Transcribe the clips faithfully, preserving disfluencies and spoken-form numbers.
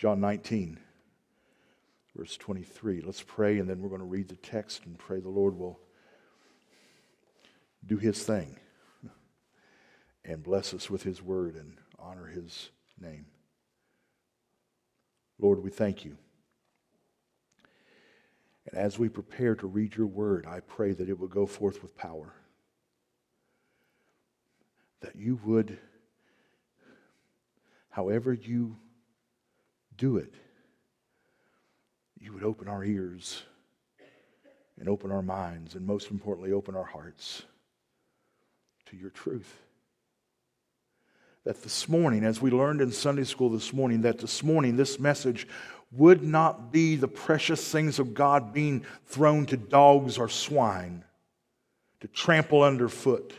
John nineteen, verse twenty-three. Let's pray, and then we're going to read the text and pray the Lord will do His thing and bless us with His word and honor His name. Lord, we thank You. And as we prepare to read Your word, I pray that it will go forth with power. That You would, however You do it, You would open our ears and open our minds, and most importantly, open our hearts to Your truth. That this morning, as we learned in Sunday school this morning, that this morning this message would not be the precious things of God being thrown to dogs or swine to trample underfoot.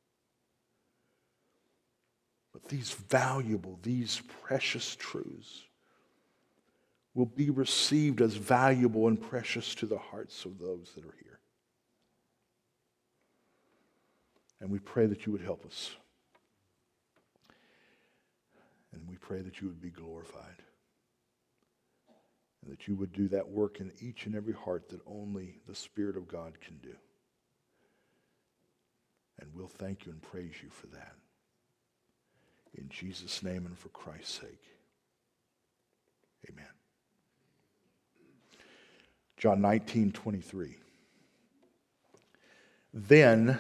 But these valuable, these precious truths will be received as valuable and precious to the hearts of those that are here. And we pray that You would help us. And we pray that You would be glorified. And that You would do that work in each and every heart that only the Spirit of God can do. And we'll thank You and praise You for that. In Jesus' name and for Christ's sake. Amen. John nineteen, twenty-three. Then,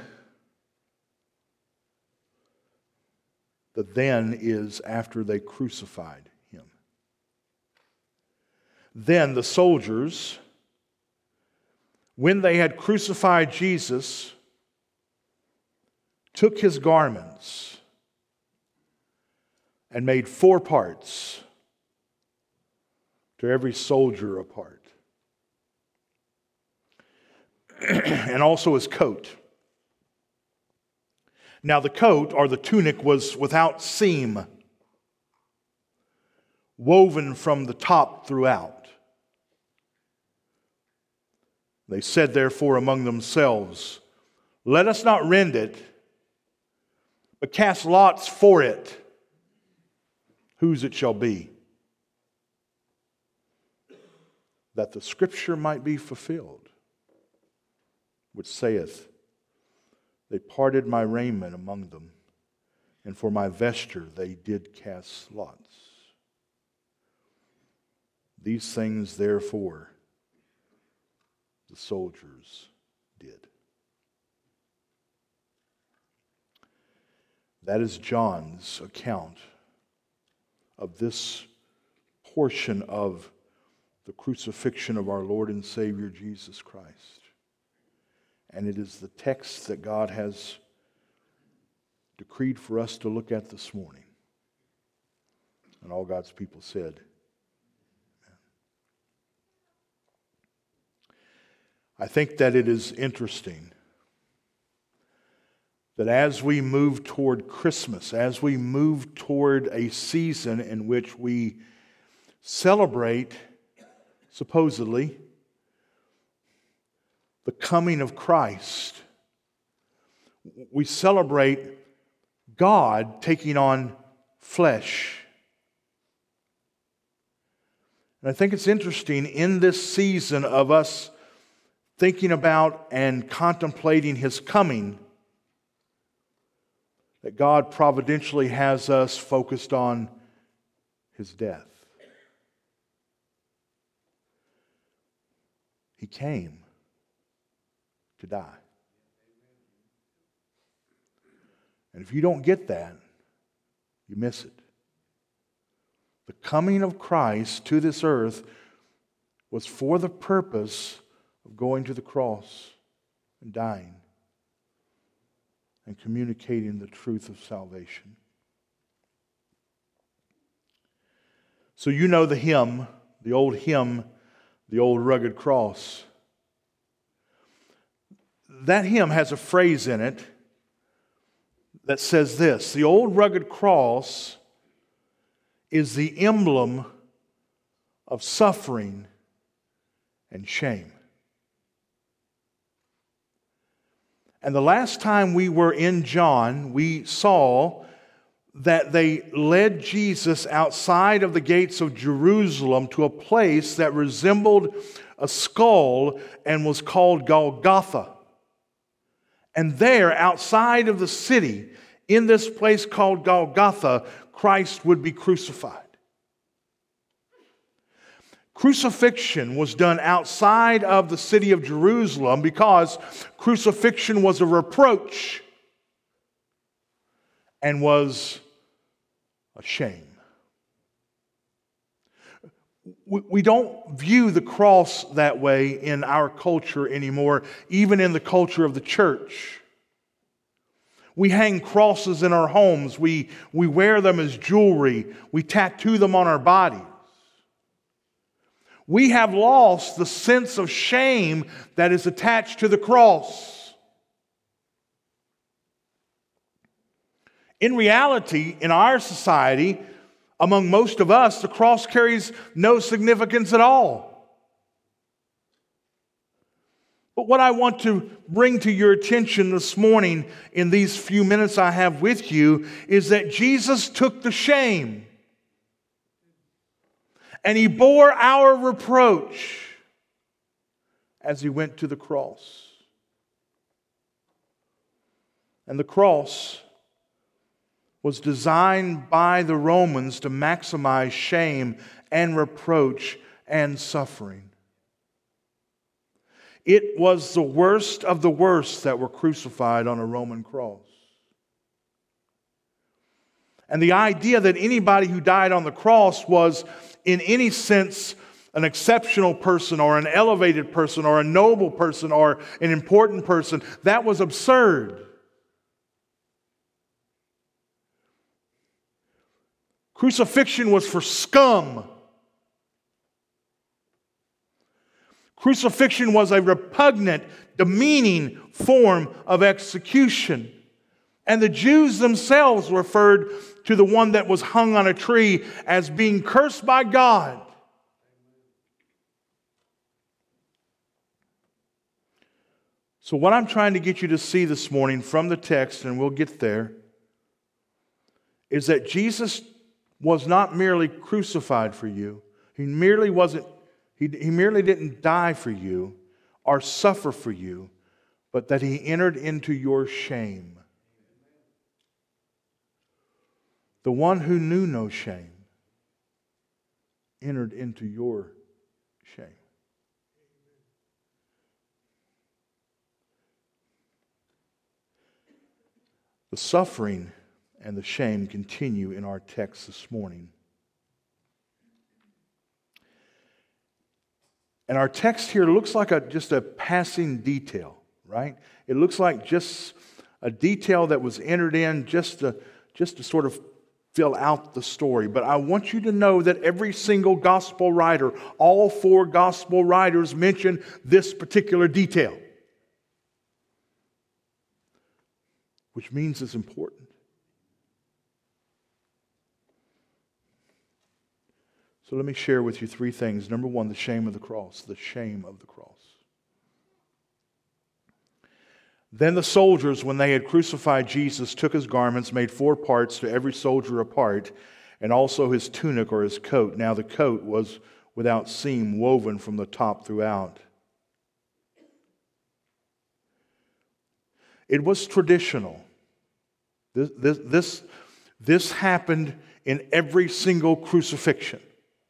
the then is after they crucified Him. Then the soldiers, when they had crucified Jesus, took His garments and made four parts, to every soldier a part. And also His coat. Now the coat, or the tunic, was without seam, woven from the top throughout. They said therefore among themselves, "Let us not rend it, but cast lots for it, whose it shall be, that the scripture might be fulfilled, which saith, They parted my raiment among them, and for my vesture they did cast lots. These things therefore the soldiers did." That is John's account of this portion of the crucifixion of our Lord and Savior Jesus Christ. And it is the text that God has decreed for us to look at this morning. And all God's people said, Amen. I think that it is interesting that as we move toward Christmas, as we move toward a season in which we celebrate, supposedly, the coming of Christ, we celebrate God taking on flesh. And I think it's interesting in this season of us thinking about and contemplating His coming, that God providentially has us focused on His death. He came to die. And if you don't get that, you miss it. The coming of Christ to this earth was for the purpose of going to the cross and dying and communicating the truth of salvation. So you know the hymn, the old hymn, the old rugged cross. That hymn has a phrase in it that says this: the old rugged cross is the emblem of suffering and shame. And the last time we were in John, we saw that they led Jesus outside of the gates of Jerusalem to a place that resembled a skull and was called Golgotha. And there, outside of the city, in this place called Golgotha, Christ would be crucified. Crucifixion was done outside of the city of Jerusalem because crucifixion was a reproach and was a shame. We don't view the cross that way in our culture anymore, even in the culture of the church. We hang crosses in our homes. We, we wear them as jewelry. We tattoo them on our bodies. We have lost the sense of shame that is attached to the cross. In reality, in our society, among most of us, the cross carries no significance at all. But what I want to bring to your attention this morning in these few minutes I have with you is that Jesus took the shame and He bore our reproach as He went to the cross. And the cross was designed by the Romans to maximize shame and reproach and suffering. It was the worst of the worst that were crucified on a Roman cross. And the idea that anybody who died on the cross was, in any sense, an exceptional person or an elevated person or a noble person or an important person, that was absurd. Crucifixion was for scum. Crucifixion was a repugnant, demeaning form of execution. And the Jews themselves referred to the one that was hung on a tree as being cursed by God. So what I'm trying to get you to see this morning from the text, and we'll get there, is that Jesus was not merely crucified for you. He merely wasn't, he, he merely didn't die for you or suffer for you, but that He entered into your shame. The one who knew no shame entered into your shame. The suffering and the shame continue in our text this morning. And our text here looks like a, just a passing detail, right? It looks like just a detail that was entered in just to, just to sort of fill out the story. But I want you to know that every single gospel writer, all four gospel writers mention this particular detail, which means it's important. So let me share with you three things. Number one, the shame of the cross. The shame of the cross. Then the soldiers, when they had crucified Jesus, took His garments, made four parts, to every soldier a part, and also his tunic or his coat. Now the coat was without seam, woven from the top throughout. It was traditional. This, this, this, this happened in every single crucifixion.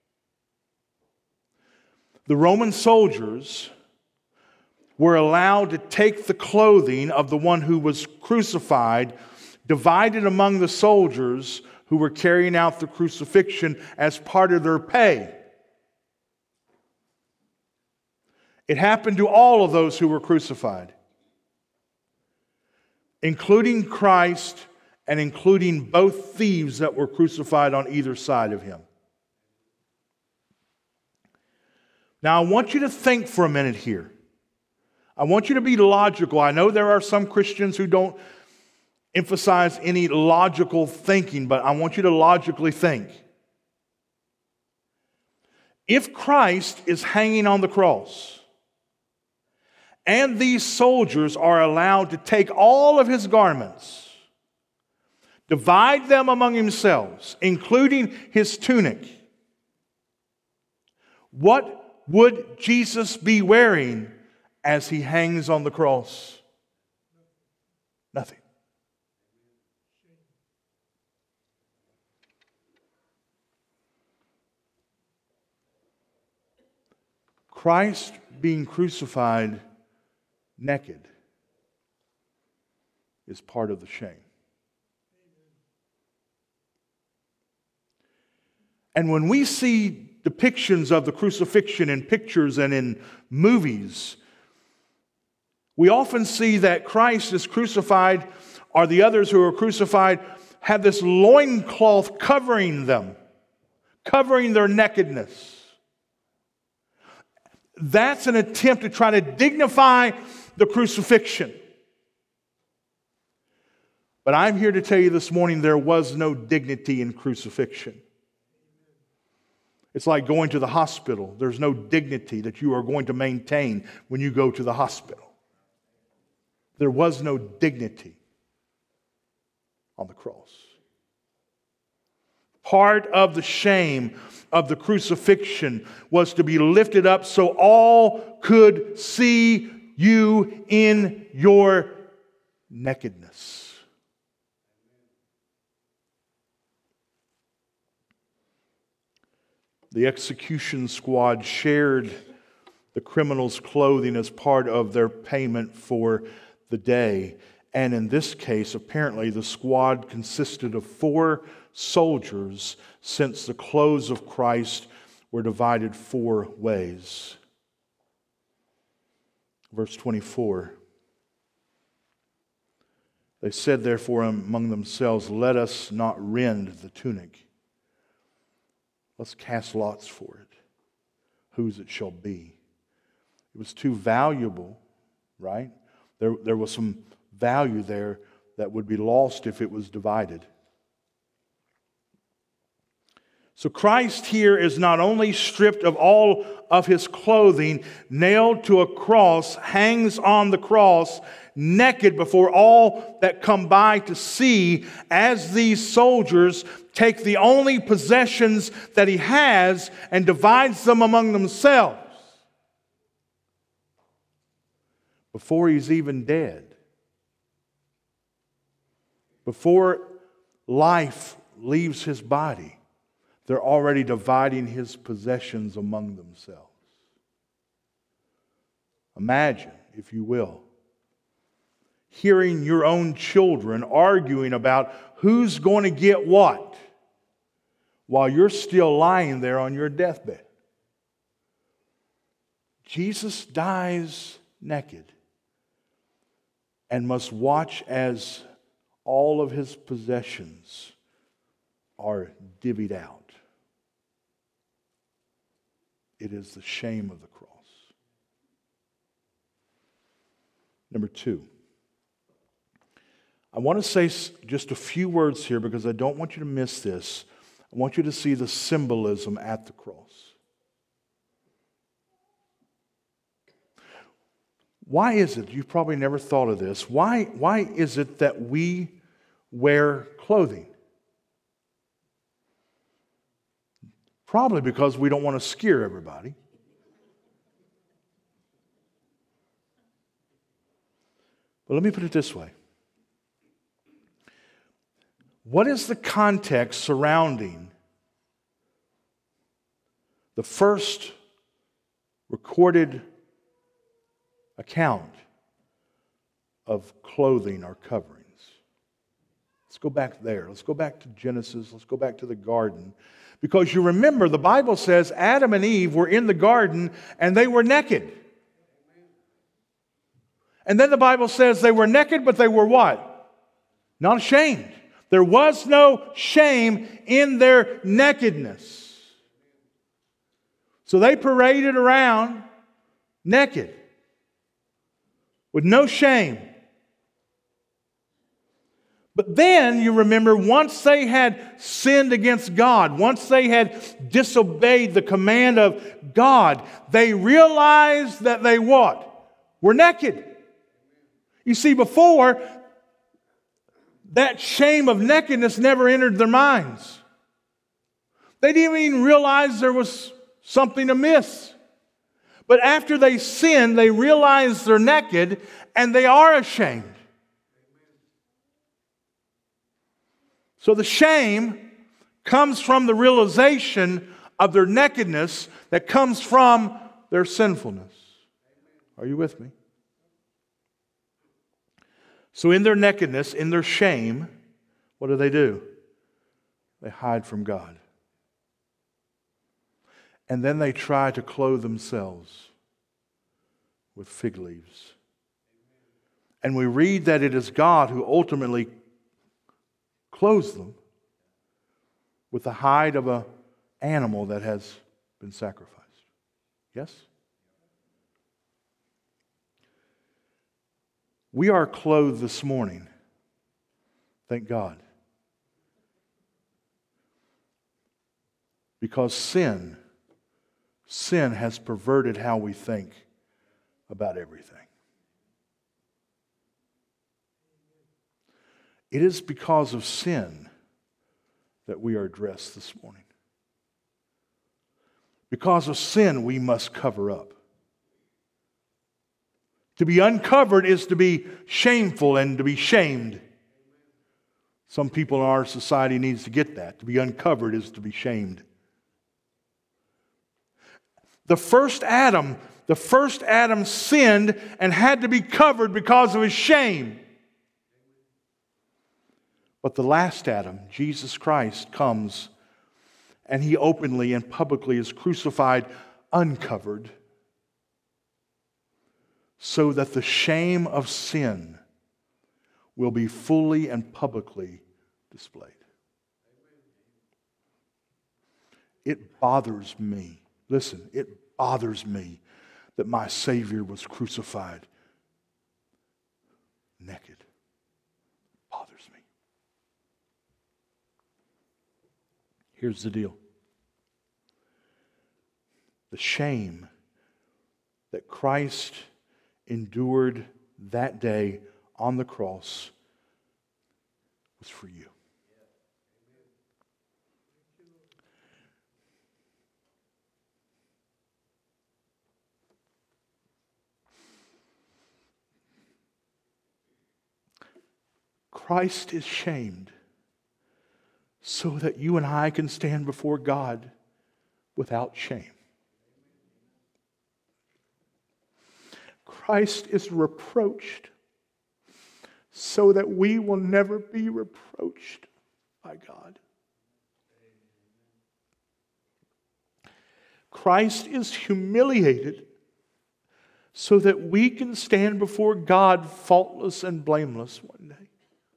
The Roman soldiers were allowed to take the clothing of the one who was crucified, divided among the soldiers who were carrying out the crucifixion as part of their pay. It happened to all of those who were crucified, including Christ and including both thieves that were crucified on either side of Him. Now, I want you to think for a minute here. I want you to be logical. I know there are some Christians who don't emphasize any logical thinking, but I want you to logically think. If Christ is hanging on the cross, and these soldiers are allowed to take all of His garments, divide them among themselves, including his tunic, what would Jesus be wearing as he hangs on the cross? Nothing. Christ being crucified naked is part of the shame. And when we see depictions of the crucifixion in pictures and in movies, we often see that Christ is crucified, or the others who are crucified have this loincloth covering them, covering their nakedness. That's an attempt to try to dignify the crucifixion. But I'm here to tell you this morning, there was no dignity in crucifixion. It's like going to the hospital. There's no dignity that you are going to maintain when you go to the hospital. There was no dignity on the cross. Part of the shame of the crucifixion was to be lifted up so all could see you in your nakedness. The execution squad shared the criminal's clothing as part of their payment for the day. And in this case, apparently, the squad consisted of four soldiers, since the clothes of Christ were divided four ways. Verse twenty-four. They said, therefore, among themselves, let us not rend the tunic. Let's cast lots for it, whose it shall be. It was too valuable, right? There, there was some value there that would be lost if it was divided. So Christ here is not only stripped of all of his clothing, nailed to a cross, hangs on the cross, naked before all that come by to see, as these soldiers take the only possessions that he has and divides them among themselves before he's even dead. Before life leaves his body, they're already dividing his possessions among themselves. Imagine, if you will, hearing your own children arguing about who's going to get what while you're still lying there on your deathbed. Jesus dies naked and must watch as all of his possessions are divvied out. It is the shame of the cross. Number two, I want to say just a few words here because I don't want you to miss this. I want you to see the symbolism at the cross. Why is it, you've probably never thought of this, why, why is it that we wear clothing? Probably because we don't want to scare everybody. But let me put it this way. What is the context surrounding the first recorded account of clothing or coverings? Let's go back there. Let's go back to Genesis. Let's go back to the garden. Because you remember, the Bible says Adam and Eve were in the garden and they were naked. And then the Bible says they were naked, but they were what? Not ashamed. There was no shame in their nakedness. So they paraded around naked with no shame. But then you remember, once they had sinned against God, once they had disobeyed the command of God, they realized that they what? Were naked. You see, before, that shame of nakedness never entered their minds. They didn't even realize there was something amiss. But after they sin, they realize they're naked and they are ashamed. So the shame comes from the realization of their nakedness that comes from their sinfulness. Are you with me? So in their nakedness, in their shame, what do they do? They hide from God. And then they try to clothe themselves with fig leaves. And we read that it is God who ultimately clothes them with the hide of an animal that has been sacrificed. Yes? We are clothed this morning. Thank God. Because sin, sin has perverted how we think about everything. It is because of sin that we are dressed this morning. Because of sin, we must cover up. To be uncovered is to be shameful and to be shamed. Some people in our society needs to get that. To be uncovered is to be shamed. The first Adam, the first Adam sinned and had to be covered because of his shame. But the last Adam, Jesus Christ, comes and he openly and publicly is crucified uncovered so that the shame of sin will be fully and publicly displayed. It bothers me. Listen, it bothers me that my Savior was crucified naked. It bothers me. Here's the deal. The shame that Christ endured that day on the cross was for you. Christ is shamed so that you and I can stand before God without shame. Christ is reproached so that we will never be reproached by God. Christ is humiliated so that we can stand before God faultless and blameless one day.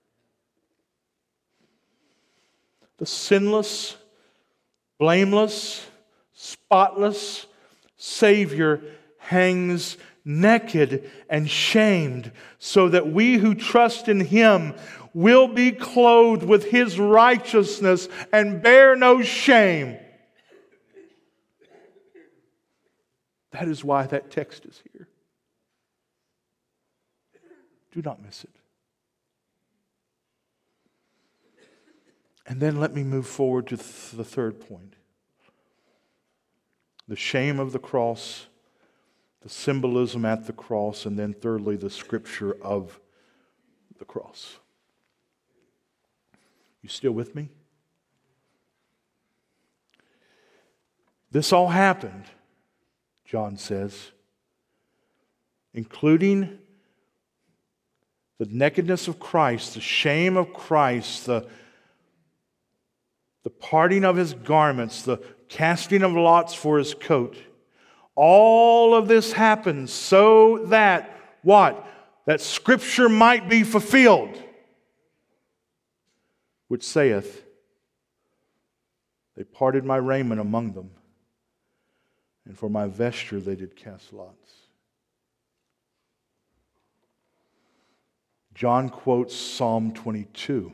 The sinless, blameless, spotless Savior hangs naked and shamed so that we who trust in Him will be clothed with His righteousness and bear no shame. That is why that text is here. Do not miss it. And then let me move forward to th- the third point. The shame of the cross, the symbolism at the cross, and then thirdly, the scripture of the cross. You still with me? This all happened, John says, including the nakedness of Christ, the shame of Christ, the The parting of His garments, the casting of lots for His coat. All of this happens so that, what? That Scripture might be fulfilled. Which saith, they parted my raiment among them, and for my vesture they did cast lots. John quotes Psalm twenty-two.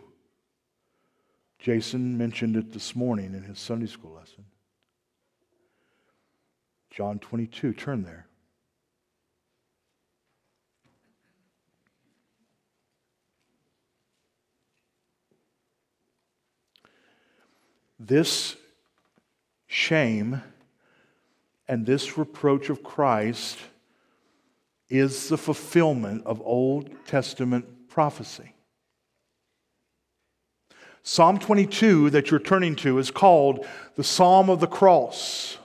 Jason mentioned it this morning in his Sunday school lesson. John twenty-two, turn there. this shame and this reproach of Christ is the fulfillment of Old Testament prophecy. Psalm twenty-two that you're turning to is called the Psalm of the Cross.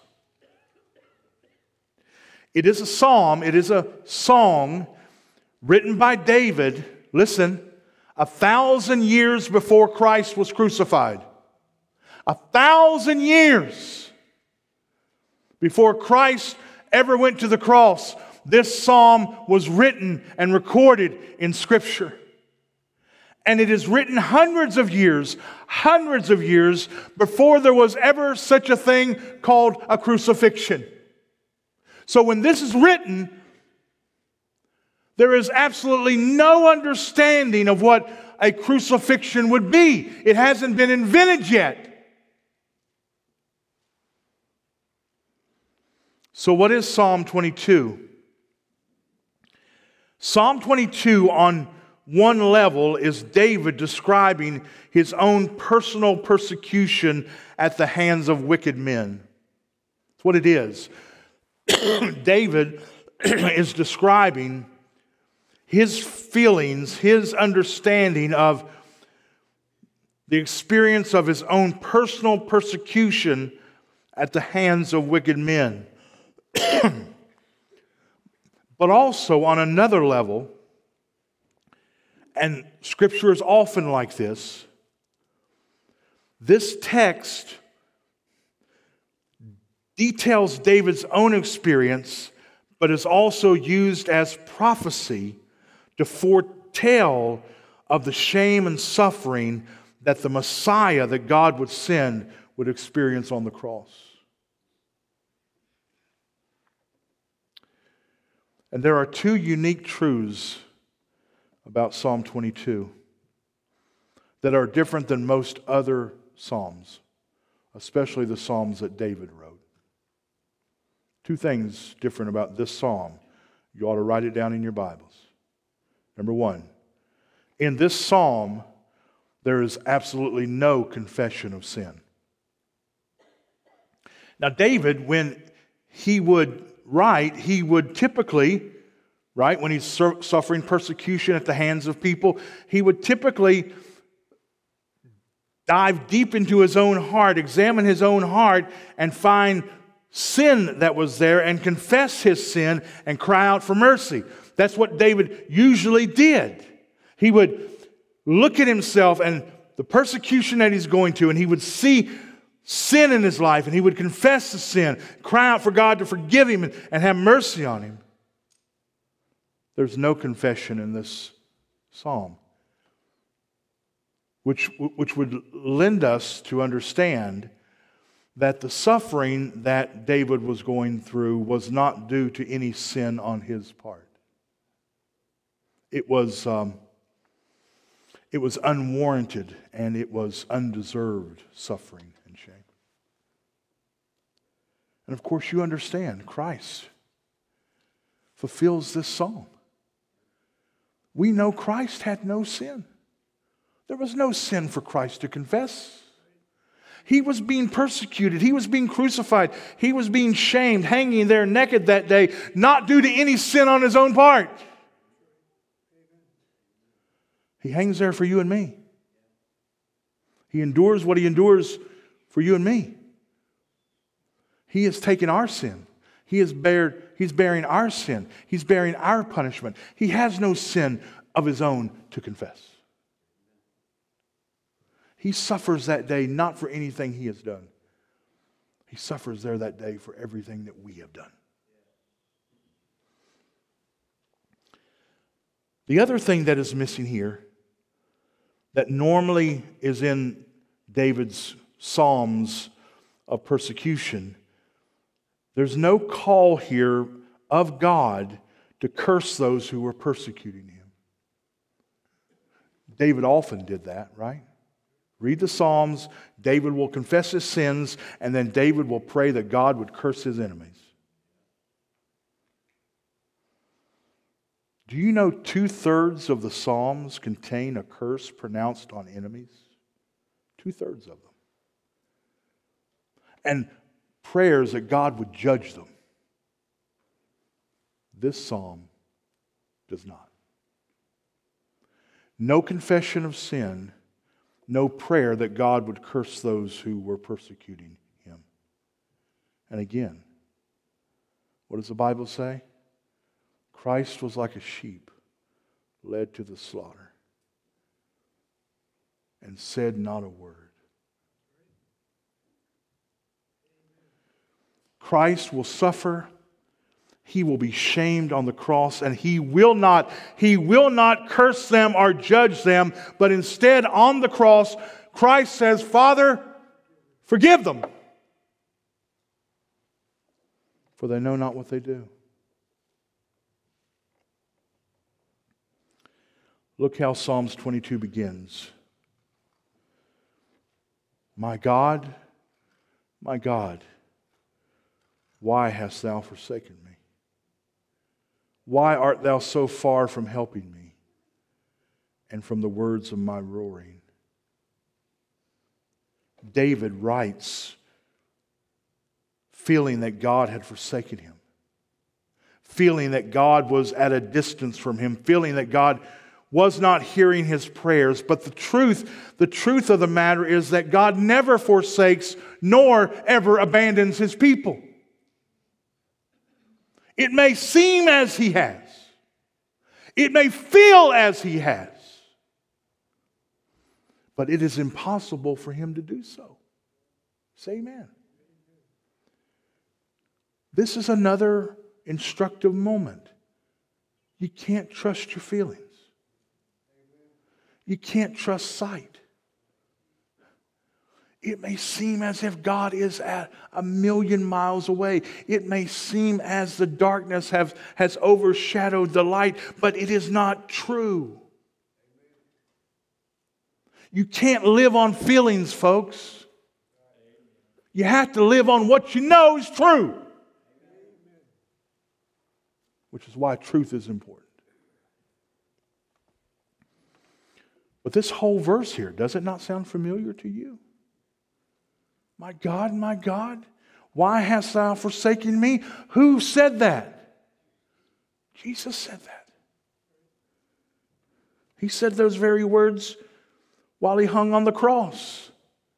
It is a psalm, it is a song written by David, listen, a thousand years before Christ was crucified. A thousand years before Christ ever went to the cross, this psalm was written and recorded in Scripture. And it is written hundreds of years, hundreds of years before there was ever such a thing called a crucifixion. So when this is written, there is absolutely no understanding of what a crucifixion would be. It hasn't been invented yet. So what is Psalm twenty-two? Psalm twenty-two on one level is David describing his own personal persecution at the hands of wicked men. That's what it is. David is describing his feelings, his understanding of the experience of his own personal persecution at the hands of wicked men. But also on another level, and Scripture is often like this, this text details David's own experience, but is also used as prophecy to foretell of the shame and suffering that the Messiah that God would send would experience on the cross. And there are two unique truths about Psalm twenty-two that are different than most other psalms, especially the psalms that David wrote. Two things different about this psalm. You ought to write it down in your Bibles. Number one, in this psalm, there is absolutely no confession of sin. Now, David, when he would write, he would typically, right, when he's suffering persecution at the hands of people, he would typically dive deep into his own heart, examine his own heart, and find sin that was there and confess his sin and cry out for mercy. That's what David usually did. He would look at himself and the persecution that he's going to, and he would see sin in his life, and he would confess the sin, cry out for God to forgive him and, and have mercy on him. There's no confession in this psalm, which, which would lend us to understand that the suffering that David was going through was not due to any sin on his part. It was, um, it was unwarranted, and it was undeserved suffering and shame. And of course, you understand, Christ fulfills this psalm. We know Christ had no sin. There was no sin for Christ to confess. He was being persecuted. He was being crucified. He was being shamed, hanging there naked that day, not due to any sin on his own part. He hangs there for you and me. He endures what he endures for you and me. He has taken our sin. He has bared, he's bearing our sin. He's bearing our punishment. He has no sin of his own to confess. He suffers that day not for anything he has done. He suffers there that day for everything that we have done. The other thing that is missing here, that normally is in David's psalms of persecution, there's no call here of God to curse those who were persecuting him. David often did that, right? Read the Psalms, David will confess his sins, and then David will pray that God would curse his enemies. Do you know two-thirds of the Psalms contain a curse pronounced on enemies? Two-thirds of them. and prayers that God would judge them. This psalm does not. No confession of sin, no prayer that God would curse those who were persecuting him. And again, what does the Bible say? Christ was like a sheep led to the slaughter and said not a word. Christ will suffer. He will be shamed on the cross, and he will not, he will not curse them or judge them, but instead on the cross, Christ says, Father, forgive them, for they know not what they do. Look how Psalms twenty-two begins. My God, my God, why hast thou forsaken me? Why art thou so far from helping me and from the words of my roaring? David writes, feeling that God had forsaken him, feeling that God was at a distance from him, feeling that God was not hearing his prayers. But the truth, the truth of the matter is that God never forsakes nor ever abandons his people. It may seem as he has. It may feel as he has. But it is impossible for him to do so. Say amen. This is another instructive moment. You can't trust your feelings. You can't trust sight. It may seem as if God is at a million miles away. It may seem as the darkness have, has overshadowed the light, but it is not true. You can't live on feelings, folks. You have to live on what you know is true. Which is why truth is important. But this whole verse here, does it not sound familiar to you? My God, my God, why hast thou forsaken me? Who said that? Jesus said that. He said those very words while he hung on the cross.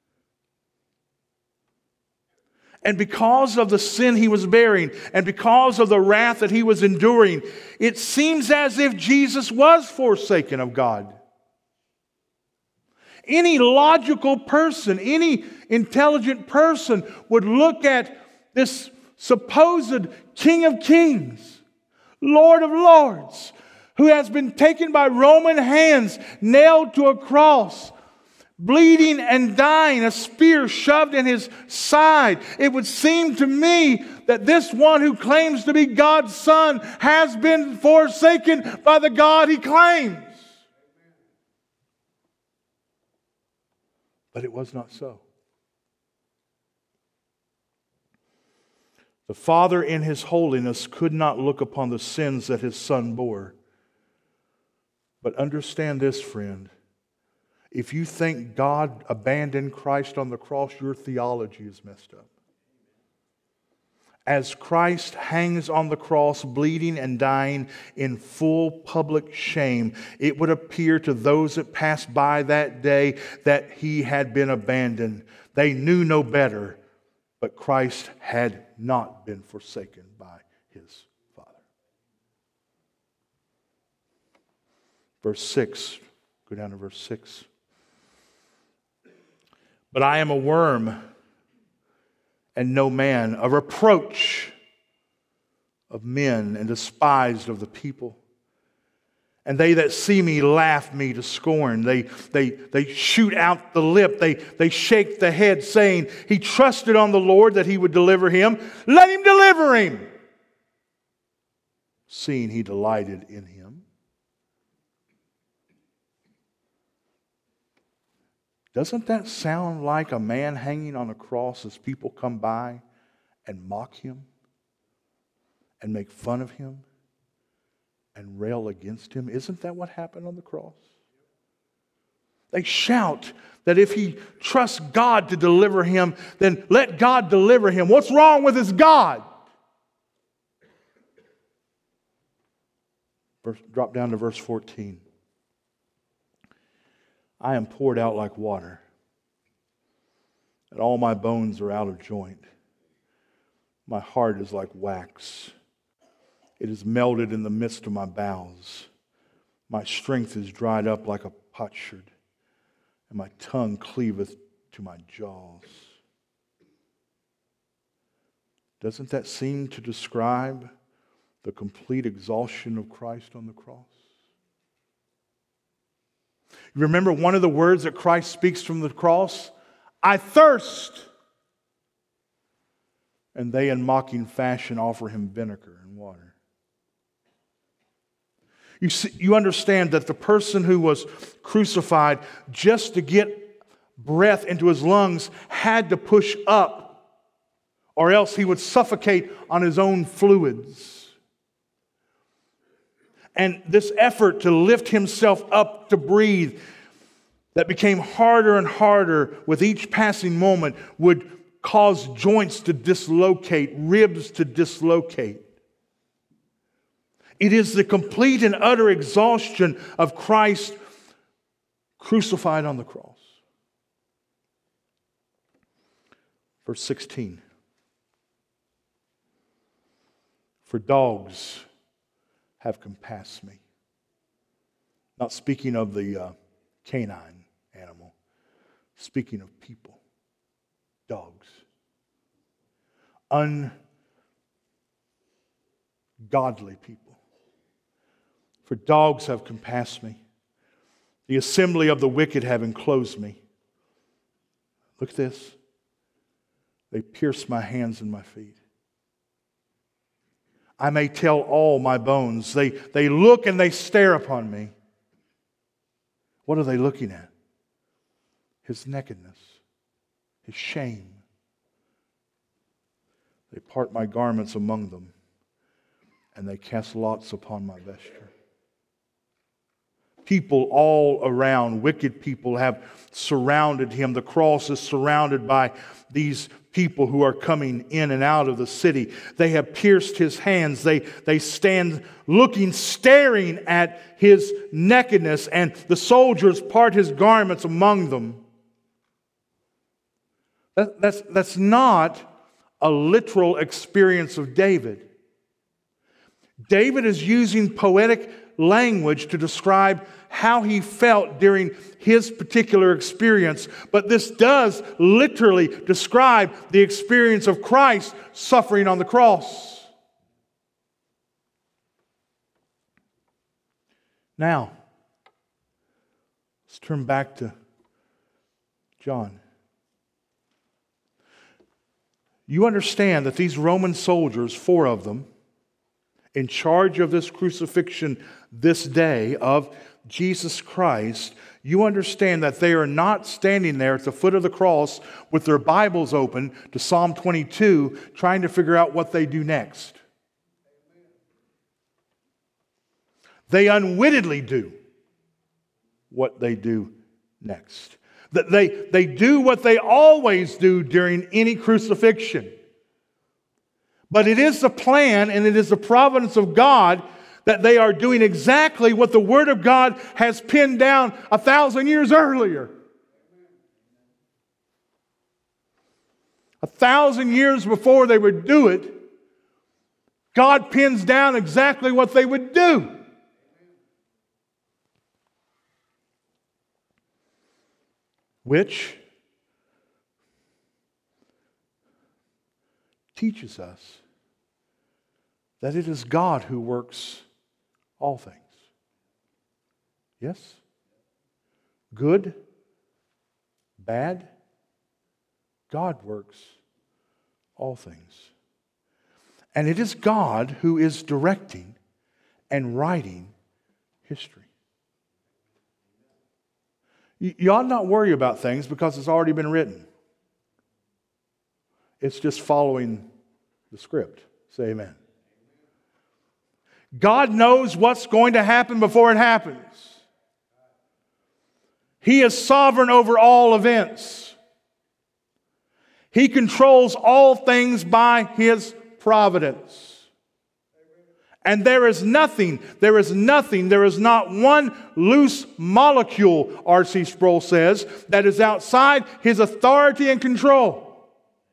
And because of the sin he was bearing, and because of the wrath that he was enduring, it seems as if Jesus was forsaken of God. Any logical person, any intelligent person would look at this supposed King of Kings, Lord of Lords, who has been taken by Roman hands, nailed to a cross, bleeding and dying, a spear shoved in his side. It would seem to me that this one who claims to be God's Son has been forsaken by the God he claims. But it was not so. The Father in his holiness could not look upon the sins that his Son bore. But understand this, friend. If you think God abandoned Christ on the cross, your theology is messed up. As Christ hangs on the cross, bleeding and dying in full public shame, it would appear to those that passed by that day that he had been abandoned. They knew no better, but Christ had not been forsaken by his Father. Verse six, go down to verse six. But I am a worm and no man, a reproach of men and despised of the people. And they that see me laugh me to scorn. They, they, they shoot out the lip. They, they shake the head, saying, he trusted on the Lord that he would deliver him. Let him deliver him, seeing he delighted in him. Doesn't that sound like a man hanging on a cross as people come by and mock him and make fun of him and rail against him? Isn't that what happened on the cross? They shout that if he trusts God to deliver him, then let God deliver him. What's wrong with his God? Verse, drop down to verse fourteen. I am poured out like water, and all my bones are out of joint. My heart is like wax. It is melted in the midst of my bowels. My strength is dried up like a potsherd, and my tongue cleaveth to my jaws. Doesn't that seem to describe the complete exhaustion of Christ on the cross? You remember one of the words that Christ speaks from the cross? I thirst. And they in mocking fashion offer him vinegar and water. You see, you understand that the person who was crucified just to get breath into his lungs had to push up, or else he would suffocate on his own fluids. And this effort to lift himself up to breathe that became harder and harder with each passing moment would cause joints to dislocate, ribs to dislocate. It is the complete and utter exhaustion of Christ crucified on the cross. Verse sixteen. For dogs have compassed me. Not speaking of the uh, canine animal, speaking of people, dogs. Ungodly people. For dogs have compassed me. The assembly of the wicked have enclosed me. Look at this. They pierced my hands and my feet. I may tell all my bones. They, they look and they stare upon me. What are they looking at? His nakedness, his shame. They part my garments among them, and they cast lots upon my vesture. People all around, wicked people, have surrounded him. The cross is surrounded by these people who are coming in and out of the city. They have pierced his hands. They, they stand looking, staring at his nakedness, and the soldiers part his garments among them. That, that's, that's not a literal experience of David. David is using poetic language to describe how he felt during his particular experience, but this does literally describe the experience of Christ suffering on the cross. Now, let's turn back to John. You understand that these Roman soldiers, four of them, in charge of this crucifixion this day of Jesus Christ, you understand that they are not standing there at the foot of the cross with their Bibles open to Psalm twenty-two trying to figure out what they do next. They unwittingly do what they do next. They, they do what they always do during any crucifixion. But it is the plan and it is the providence of God that they are doing exactly what the Word of God has pinned down a thousand years earlier. A thousand years before they would do it, God pins down exactly what they would do. Which teaches us that it is God who works all things. Yes? Good, bad, God works all things. And it is God who is directing and writing history. You, you ought not worry about things because it's already been written. It's just following the script. Say amen. God knows what's going to happen before it happens. He is sovereign over all events. He controls all things by His providence. And there is nothing, there is nothing, there is not one loose molecule, R C Sproul says, that is outside His authority and control.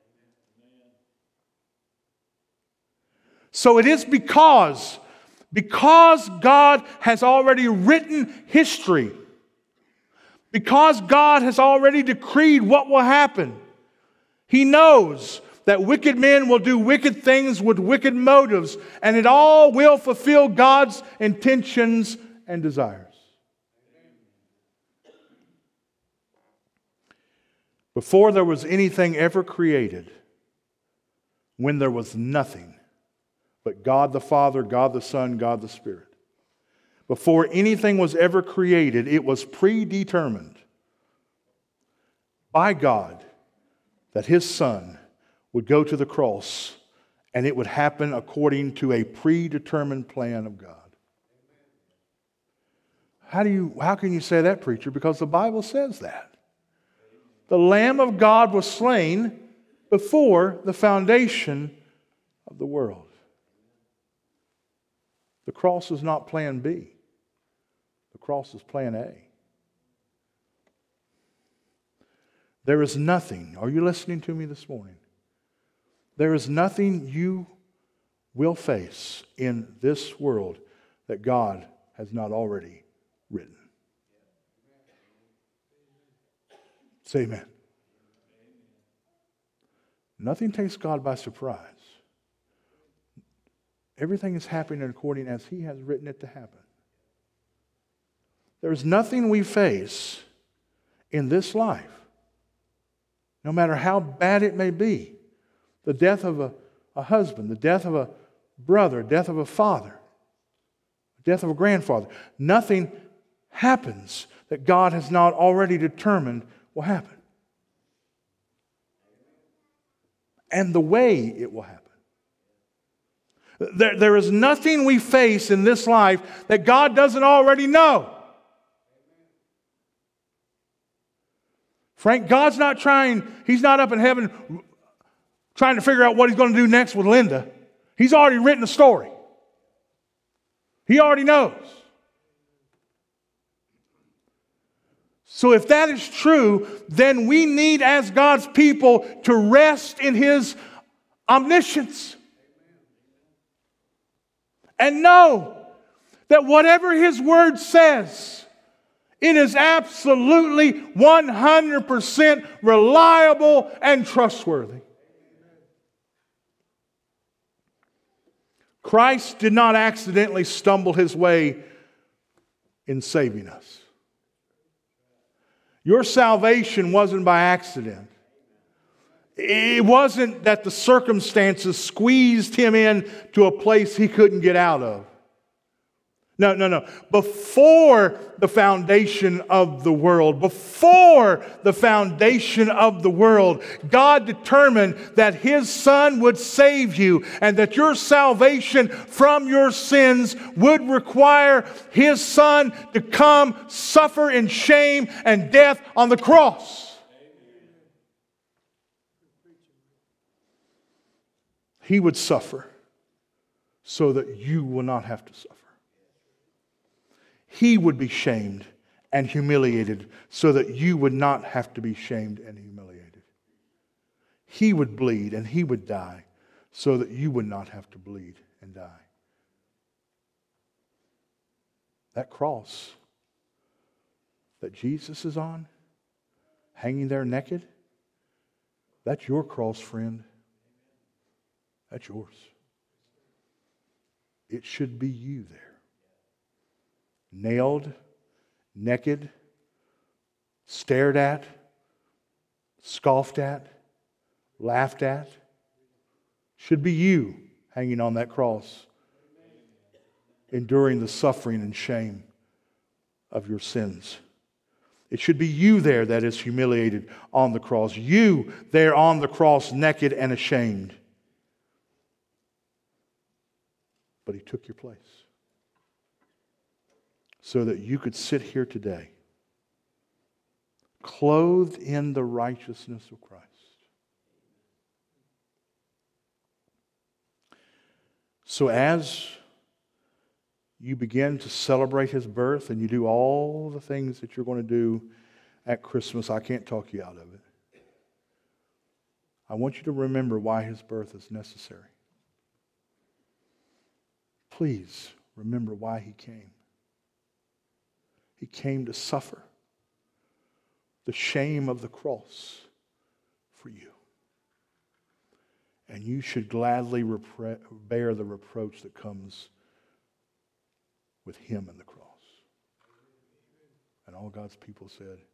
So it is because, because God has already written history, because God has already decreed what will happen, He knows that wicked men will do wicked things with wicked motives, and it all will fulfill God's intentions and desires. Before there was anything ever created, when there was nothing but God the Father, God the Son, God the Spirit, before anything was ever created, it was predetermined by God that His Son would go to the cross, and it would happen according to a predetermined plan of God. How do you, how can you say that, preacher? Because the Bible says that. The Lamb of God was slain before the foundation of the world. The cross is not plan B. The cross is plan A. There is nothing, are you listening to me this morning? There is nothing you will face in this world that God has not already written. Say amen. Nothing takes God by surprise. Everything is happening according as He has written it to happen. There is nothing we face in this life, no matter how bad it may be. The death of a, a husband, the death of a brother, death of a father, death of a grandfather. Nothing happens that God has not already determined will happen. And the way it will happen. There, there is nothing we face in this life that God doesn't already know. Frank, God's not trying, He's not up in heaven trying to figure out what He's going to do next with Linda. He's already written a story. He already knows. So if that is true, then we need, as God's people, to rest in His omniscience. And know that whatever His Word says, it is absolutely one hundred percent reliable and trustworthy. Christ did not accidentally stumble His way in saving us. Your salvation wasn't by accident. It wasn't that the circumstances squeezed Him in to a place He couldn't get out of. No, no, no. Before the foundation of the world, before the foundation of the world, God determined that His Son would save you and that your salvation from your sins would require His Son to come suffer in shame and death on the cross. He would suffer so that you will not have to suffer. He would be shamed and humiliated so that you would not have to be shamed and humiliated. He would bleed and He would die so that you would not have to bleed and die. That cross that Jesus is on, hanging there naked, that's your cross, friend. That's yours. It should be you there. Nailed, naked, stared at, scoffed at, laughed at. Should be you hanging on that cross, enduring the suffering and shame of your sins. It should be you there that is humiliated on the cross. You there on the cross, naked and ashamed. But He took your place so that you could sit here today clothed in the righteousness of Christ. So as you begin to celebrate His birth and you do all the things that you're going to do at Christmas, I can't talk you out of it. I want you to remember why His birth is necessary. Please remember why He came. He came to suffer the shame of the cross for you. And you should gladly repre- bear the reproach that comes with Him and the cross. And all God's people said,